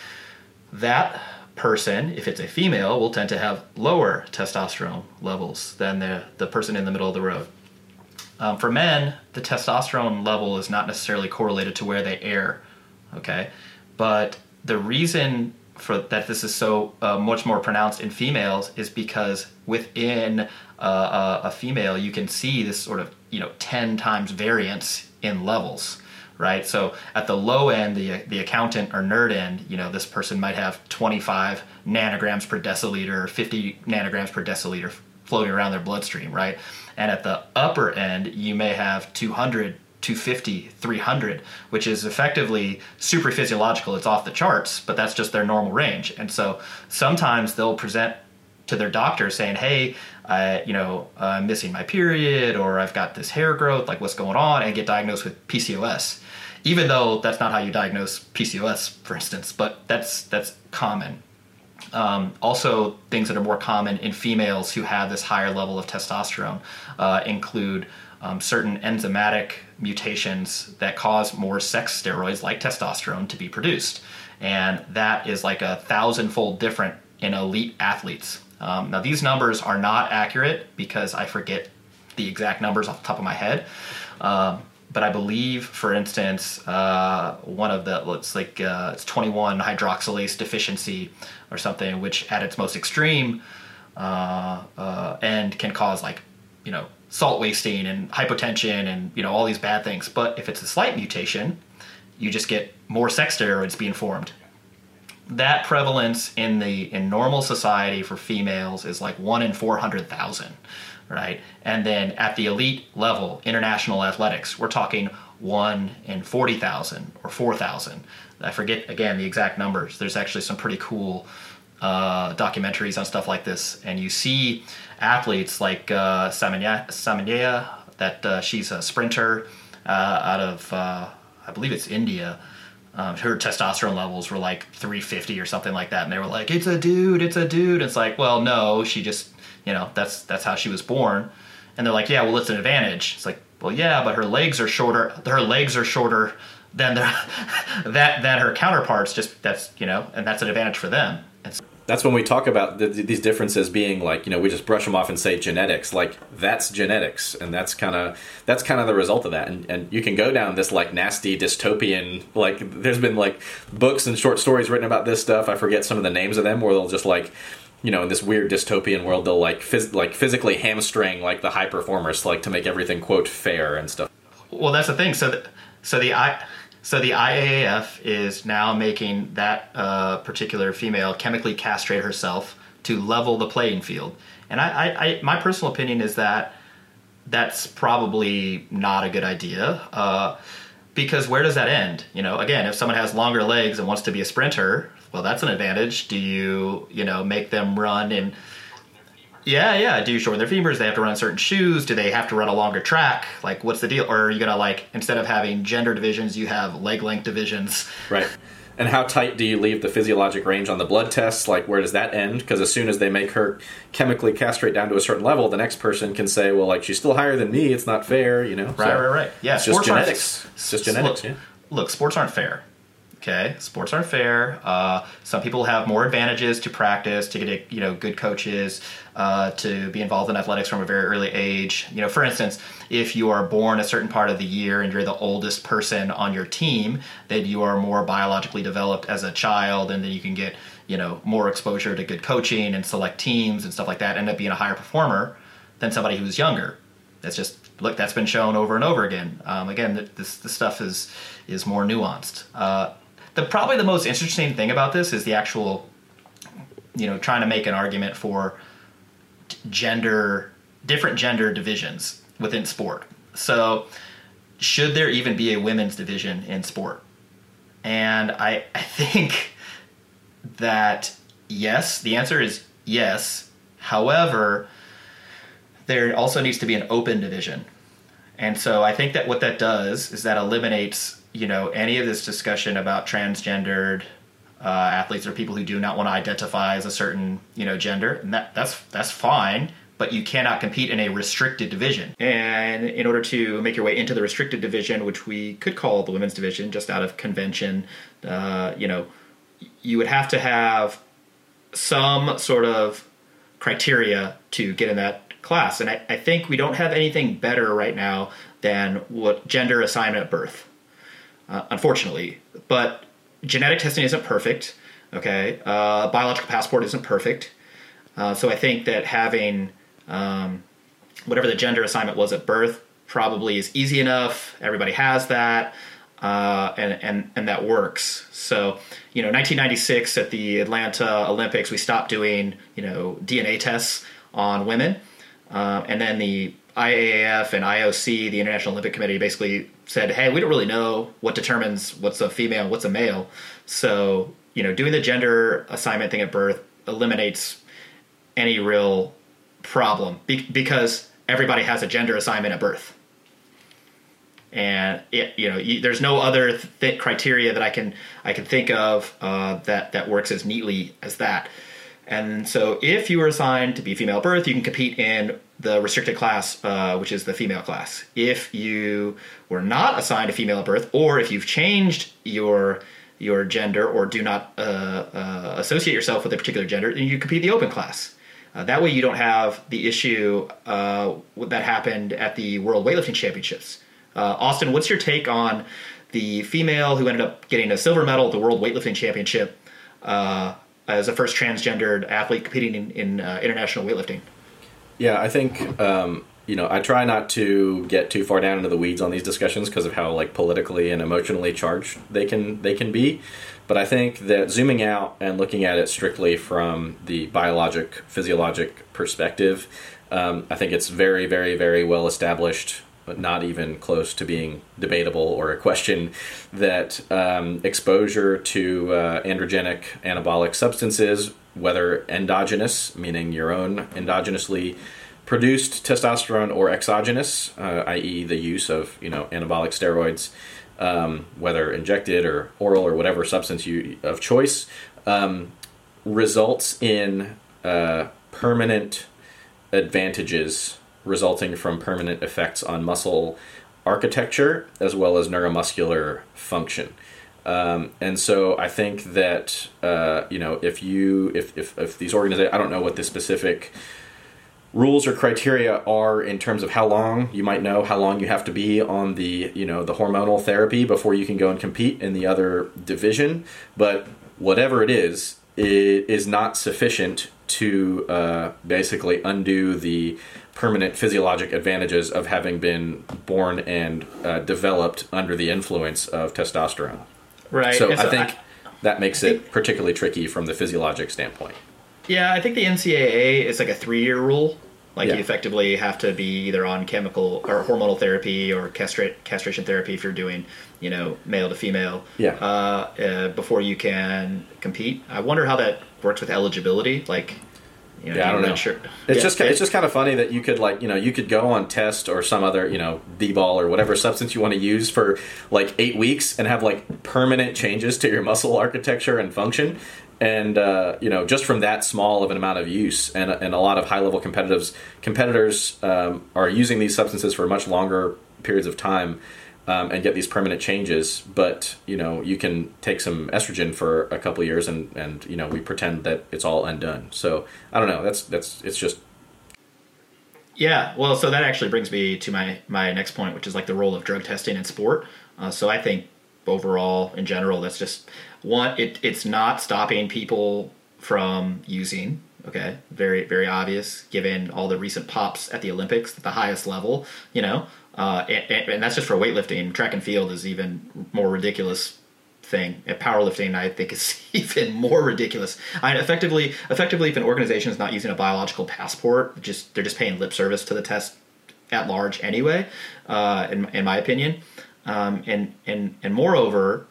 That person, if it's a female, will tend to have lower testosterone levels than the, the person in the middle of the road. Um, for men, the testosterone level is not necessarily correlated to where they air, okay? But the reason for that this is so uh, much more pronounced in females is because within uh, a, a female, you can see this sort of, you know, ten times variance in levels, right? So at the low end, the the accountant or nerd end, you know, this person might have twenty-five nanograms per deciliter, fifty nanograms per deciliter floating around their bloodstream, right? And at the upper end, you may have two hundred, two fifty, three hundred, which is effectively super physiological. It's off the charts, but that's just their normal range. And so sometimes they'll present to their doctor saying, hey, I, you know, I'm missing my period, or I've got this hair growth, like what's going on, and get diagnosed with P C O S. Even though that's not how you diagnose P C O S, for instance, but that's that's common. Um, also, things that are more common in females who have this higher level of testosterone uh, include um, certain enzymatic mutations that cause more sex steroids like testosterone to be produced. And that is like a thousand-fold different in elite athletes. Um, now, these numbers are not accurate because I forget the exact numbers off the top of my head. Um, But I believe, for instance, uh, one of the, it's like uh, it's twenty-one hydroxylase deficiency or something, which at its most extreme uh, uh, end can cause like, you know, salt wasting and hypotension and, you know, all these bad things. But if it's a slight mutation, you just get more sex steroids being formed. That prevalence in the in normal society for females is like one in four hundred thousand. Right. And then at the elite level, international athletics, we're talking one in forty thousand or four thousand. I forget, again, the exact numbers. There's actually some pretty cool uh, documentaries on stuff like this. And you see athletes like uh, Samanya, that uh, she's a sprinter uh, out of, uh, I believe it's India. Um, her testosterone levels were like three fifty or something like that. And they were like, it's a dude, it's a dude. It's like, well, no, she just... You know, that's that's how she was born. And they're like, yeah, well, it's an advantage. It's like, well, yeah, but her legs are shorter. Her legs are shorter than their, that than her counterparts. Just that's, you know, and that's an advantage for them. And so, that's when we talk about the, these differences being like, you know, we just brush them off and say genetics. Like, that's genetics, and that's kind of that's kind of the result of that. And and you can go down this like nasty dystopian, like there's been like books and short stories written about this stuff. I forget some of the names of them, where they'll just like, you know, in this weird dystopian world, they'll like phys- like physically hamstring like the high performers, like to make everything quote fair and stuff. Well, that's the thing. So, the, so the I, so the I A A F is now making that uh, particular female chemically castrate herself to level the playing field. And I, I, I my personal opinion is that that's probably not a good idea. Uh, because where does that end? You know, again, if someone has longer legs and wants to be a sprinter, well, that's an advantage. Do you, you know, make them run in... Yeah, yeah. Do you shorten their femurs? They have to run certain shoes? Do they have to run a longer track? Like, what's the deal? Or are you going to, like, instead of having gender divisions, you have leg length divisions? Right. And how tight do you leave the physiologic range on the blood tests? Like, where does that end? Because as soon as they make her chemically castrate down to a certain level, the next person can say, well, like, she's still higher than me. It's not fair, you know? Right, so right, right. Yeah, it's just genetics. It's just genetics, look, yeah. Look, sports aren't fair. Okay, sports aren't fair. Uh, some people have more advantages to practice, to get you know good coaches, uh, to be involved in athletics from a very early age. You know, for instance, if you are born a certain part of the year and you're the oldest person on your team, then you are more biologically developed as a child, and then you can get you know more exposure to good coaching and select teams and stuff like that. End up being a higher performer than somebody who's younger. That's just look. That's been shown over and over again. Um, again, this this stuff is is more nuanced. Uh, The probably the most interesting thing about this is the actual, you know, trying to make an argument for gender, different gender divisions within sport. So, should there even be a women's division in sport? And I, I think that yes, the answer is yes. However, there also needs to be an open division. And so I think that what that does is that eliminates you know, any of this discussion about transgendered uh, athletes or people who do not want to identify as a certain, you know, gender, and that that's that's fine, but you cannot compete in a restricted division. And in order to make your way into the restricted division, which we could call the women's division, just out of convention, uh, you know, you would have to have some sort of criteria to get in that class. And I, I think we don't have anything better right now than what gender assignment at birth. Uh, unfortunately, but genetic testing isn't perfect. Okay, uh, biological passport isn't perfect. Uh, so I think that having um, whatever the gender assignment was at birth probably is easy enough. Everybody has that, uh, and and and that works. So you know, nineteen ninety-six at the Atlanta Olympics, we stopped doing you know D N A tests on women, uh, and then the I A A F and I O C, the International Olympic Committee, basically said, hey, we don't really know what determines what's a female and what's a male. So, you know, doing the gender assignment thing at birth eliminates any real problem be- because everybody has a gender assignment at birth. And, it, you know, you, there's no other th- criteria that I can I can think of uh, that, that works as neatly as that. And so if you were assigned to be female at birth, you can compete in the restricted class, uh, which is the female class. If you were not assigned a female at birth, or if you've changed your your gender or do not uh, uh, associate yourself with a particular gender, then you compete in the open class. Uh, that way you don't have the issue uh, that happened at the World Weightlifting Championships. Uh, Austin, what's your take on the female who ended up getting a silver medal at the World Weightlifting Championship uh, as a first transgendered athlete competing in, in uh, international weightlifting? Yeah, I think, um, you know, I try not to get too far down into the weeds on these discussions because of how, like, politically and emotionally charged they can they can be. But I think that zooming out and looking at it strictly from the biologic, physiologic perspective, um, I think it's very, very, very well established, but not even close to being debatable or a question, that um, exposure to uh, androgenic anabolic substances, whether endogenous, meaning your own endogenously produced testosterone, or exogenous, uh, that is the use of you know anabolic steroids, um, whether injected or oral or whatever substance you of choice, um, results in uh, permanent advantages resulting from permanent effects on muscle architecture as well as neuromuscular function. Um, and so I think that, uh, you know, if you, if, if, if these organizations, I don't know what the specific rules or criteria are in terms of how long you might know how long you have to be on the, you know, the hormonal therapy before you can go and compete in the other division. But whatever it is, it is not sufficient to uh, basically undo the permanent physiologic advantages of having been born and uh, developed under the influence of testosterone. Right. So, so I think I, that makes it particularly tricky from the physiologic standpoint. Yeah, I think the N C double A is like a three-year rule. Like Yeah. you effectively have to be either on chemical or hormonal therapy or castrate, castration therapy if you're doing, you know, male to female. Yeah. Uh, uh, before you can compete. I wonder how that works with eligibility. Like, you know, Yeah, I don't you're know. not sure. It's Yeah, just it's just kind of funny that you could like you know you could go on test or some other you know D-ball or whatever substance you want to use for like eight weeks and have like permanent changes to your muscle architecture and function, and uh, you know just from that small of an amount of use, and and a lot of high level competitors competitors um, are using these substances for much longer periods of time. um, and get these permanent changes. But, you know, you can take some estrogen for a couple of years and, and, you know, we pretend that it's all undone. So I don't know. That's, that's, it's just. Yeah. Well, so that actually brings me to my, my next point, which is like the role of drug testing in sport. Uh, so I think overall, in general, that's just one, it, it's not stopping people from using. Okay. Very, very obvious given all the recent pops at the Olympics at the highest level, you know, uh, and, and that's just for weightlifting. Track and field is even more ridiculous thing. At powerlifting, I think is even more ridiculous. I effectively, effectively, if an organization is not using a biological passport, just, they're just paying lip service to the test at large anyway, uh, in, in my opinion. Um, and, and, and moreover,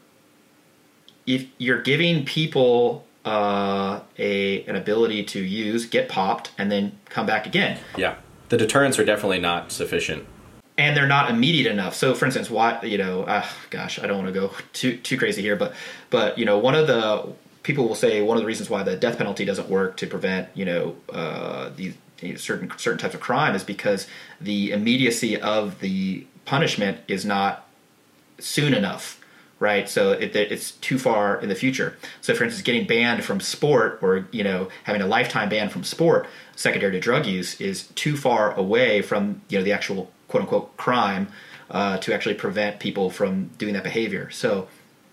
if you're giving people uh, a an ability to use, get popped, and then come back again. Yeah, the deterrents are definitely not sufficient, and they're not immediate enough. So, for instance, why you know, uh, gosh, I don't want to go too too crazy here, but but you know, one of the people will say one of the reasons why the death penalty doesn't work to prevent you know uh, these you know, certain certain types of crime is because the immediacy of the punishment is not soon enough. Right, so it, it's too far in the future. So, for instance, getting banned from sport, or you know, having a lifetime ban from sport, secondary to drug use, is too far away from you know the actual quote unquote crime uh, to actually prevent people from doing that behavior. So,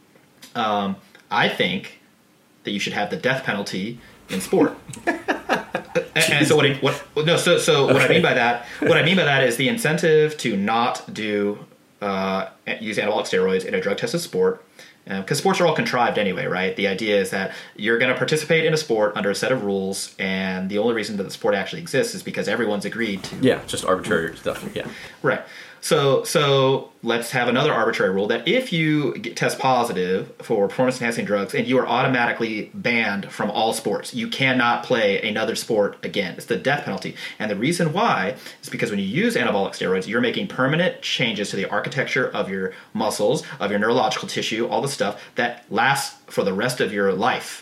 um, I think that you should have the death penalty in sport. and, and so, what? I, what? No. So, so what okay. I mean by that, what I mean by that is the incentive to not do. Uh, use anabolic steroids in a drug-tested sport, because uh, sports are all contrived anyway, right? The idea is that you're going to participate in a sport under a set of rules, and the only reason that the sport actually exists is because everyone's agreed to. Yeah, just arbitrary stuff. Yeah, right. So, so let's have another arbitrary rule that if you get, test positive for performance-enhancing drugs, and you are automatically banned from all sports, you cannot play another sport again. It's the death penalty. And the reason why is because when you use anabolic steroids, you're making permanent changes to the architecture of your muscles, of your neurological tissue, all the stuff that lasts for the rest of your life.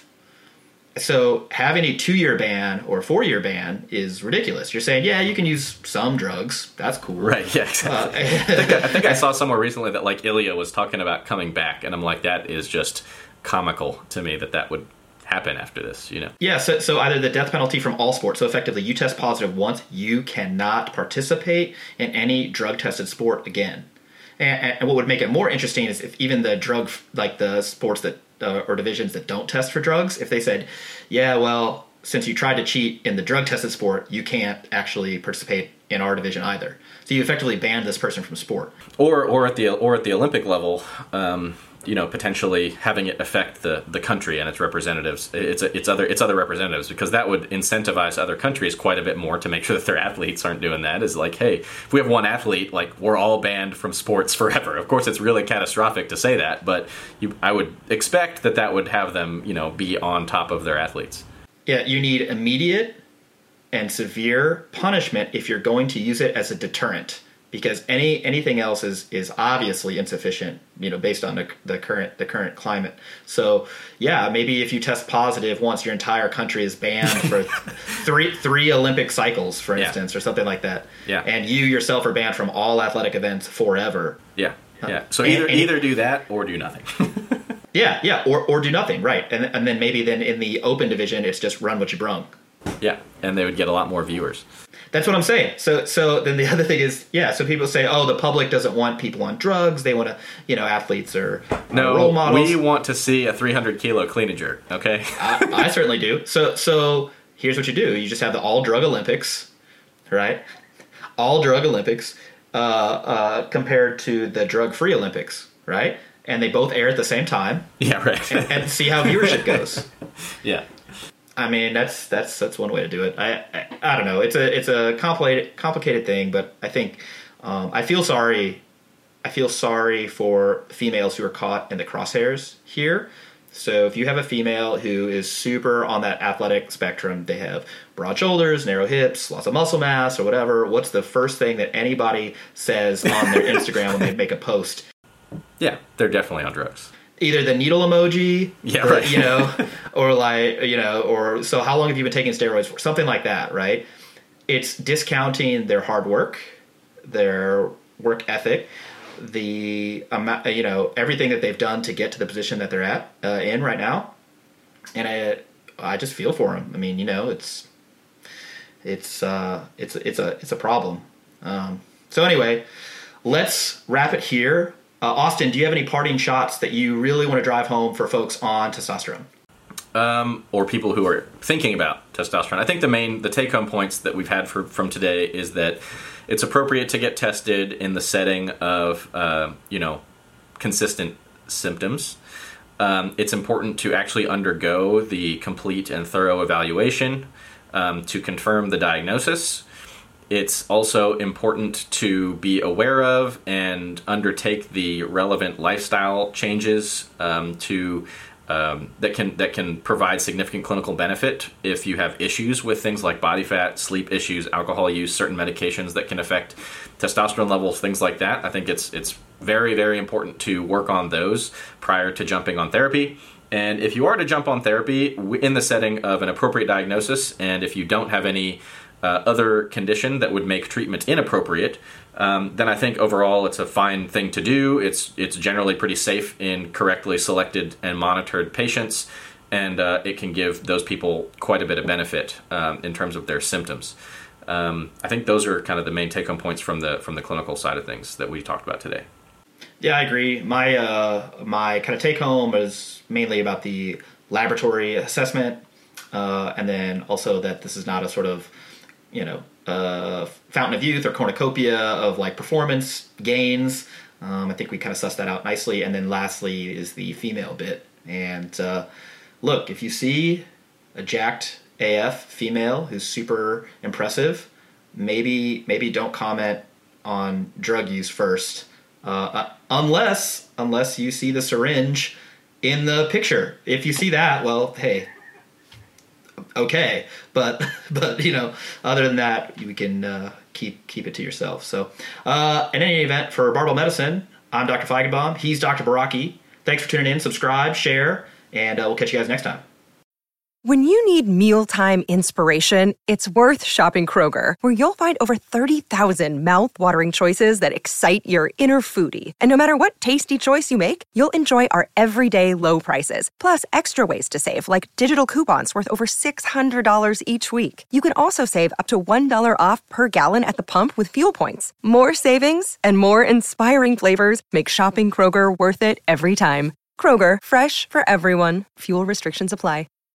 So having a two-year ban or a four-year ban is ridiculous. You're saying, yeah, you can use some drugs. That's cool. Right, yeah, exactly. Uh, I, think I, I think I saw somewhere recently that, like, Ilya was talking about coming back, and I'm like, that is just comical to me that that would happen after this, you know? Yeah, so, so either the death penalty from all sports, so effectively you test positive once, you cannot participate in any drug-tested sport again. And, and what would make it more interesting is if even the drug, like the sports that Uh, or divisions that don't test for drugs, if they said, yeah, well, since you tried to cheat in the drug-tested sport, you can't actually participate in our division either. So you effectively banned this person from sport. Or, or at the or at the Olympic level, um, you know, potentially having it affect the, the country and its representatives, its its other its other representatives, because that would incentivize other countries quite a bit more to make sure that their athletes aren't doing that. Is like, hey, if we have one athlete, like, we're all banned from sports forever. Of course, it's really catastrophic to say that, but you, I would expect that that would have them, you know, be on top of their athletes. Yeah, you need immediate and severe punishment if you're going to use it as a deterrent. Because any anything else is, is obviously insufficient, you know, based on the, the current the current climate. So yeah, maybe if you test positive once, your entire country is banned for three three Olympic cycles, for instance, yeah. or something like that. Yeah. And you yourself are banned from all athletic events forever. Yeah. Yeah. So and, either and, either do that or do nothing. yeah, yeah, or or do nothing, right? And and then maybe then in the open division, it's just run what you brung. Yeah, and they would get a lot more viewers. That's what I'm saying. So, so then the other thing is, yeah. So people say, "Oh, the public doesn't want people on drugs. They want to, you know, athletes or no, role models." We want to see a three hundred kilo clean and jerk. Okay, I, I certainly do. So, so here's what you do: you just have the all drug Olympics, right? All drug Olympics uh, uh, compared to the drug free Olympics, right? And they both air at the same time. Yeah, right. and, and see how viewership goes. Yeah. I mean, that's that's that's one way to do it. I, I I don't know. It's a it's a complicated complicated thing, but I think um, I feel sorry. I feel sorry for females who are caught in the crosshairs here. So if you have a female who is super on that athletic spectrum, they have broad shoulders, narrow hips, lots of muscle mass, or whatever. What's the first thing that anybody says on their Instagram when they make a post? Yeah, they're definitely on drugs. Either the needle emoji, yeah, the, right. you know, or like, you know, or so how long have you been taking steroids for? Something like that, right? It's discounting their hard work, their work ethic, the amount, you know, everything that they've done to get to the position that they're at uh, in right now, and I, I just feel for them. I mean, you know, it's, it's, uh, it's, it's a, it's a problem. Um, so anyway, let's wrap it here. Uh, Austin, do you have any parting shots that you really want to drive home for folks on testosterone? Um, or people who are thinking about testosterone. I think the main, the take-home points that we've had for, from today is that it's appropriate to get tested in the setting of, uh, you know, consistent symptoms. Um, it's important to actually undergo the complete and thorough evaluation um, to confirm the diagnosis. It's also important to be aware of and undertake the relevant lifestyle changes um, to Um, that can that can provide significant clinical benefit if you have issues with things like body fat, sleep issues, alcohol use, certain medications that can affect testosterone levels, things like that. I think it's it's very, very important to work on those prior to jumping on therapy. And if you are to jump on therapy in the setting of an appropriate diagnosis, and if you don't have any uh, other condition that would make treatment inappropriate, Um, then I think overall it's a fine thing to do. It's it's generally pretty safe in correctly selected and monitored patients, and uh, it can give those people quite a bit of benefit um, in terms of their symptoms. Um, I think those are kind of the main take-home points from the from the clinical side of things that we talked about today. Yeah, I agree. My uh, my kind of take-home is mainly about the laboratory assessment, uh, and then also that this is not a sort of, you know, uh, fountain of youth or cornucopia of like performance gains. Um, I think we kind of sussed that out nicely. And then lastly is the female bit. And uh, look, if you see a jacked A F female who's super impressive, maybe maybe don't comment on drug use first, uh, uh, unless unless you see the syringe in the picture. If you see that, well, hey. Okay, but but you know, other than that, we can uh, keep keep it to yourself. So, uh, in any event, for Barbell Medicine, I'm Doctor Feigenbaum. He's Doctor Baraki. Thanks for tuning in. Subscribe, share, and uh, we'll catch you guys next time. When you need mealtime inspiration, it's worth shopping Kroger, where you'll find over thirty thousand mouth-watering choices that excite your inner foodie. And no matter what tasty choice you make, you'll enjoy our everyday low prices, plus extra ways to save, like digital coupons worth over six hundred dollars each week. You can also save up to one dollar off per gallon at the pump with fuel points. More savings and more inspiring flavors make shopping Kroger worth it every time. Kroger, fresh for everyone. Fuel restrictions apply.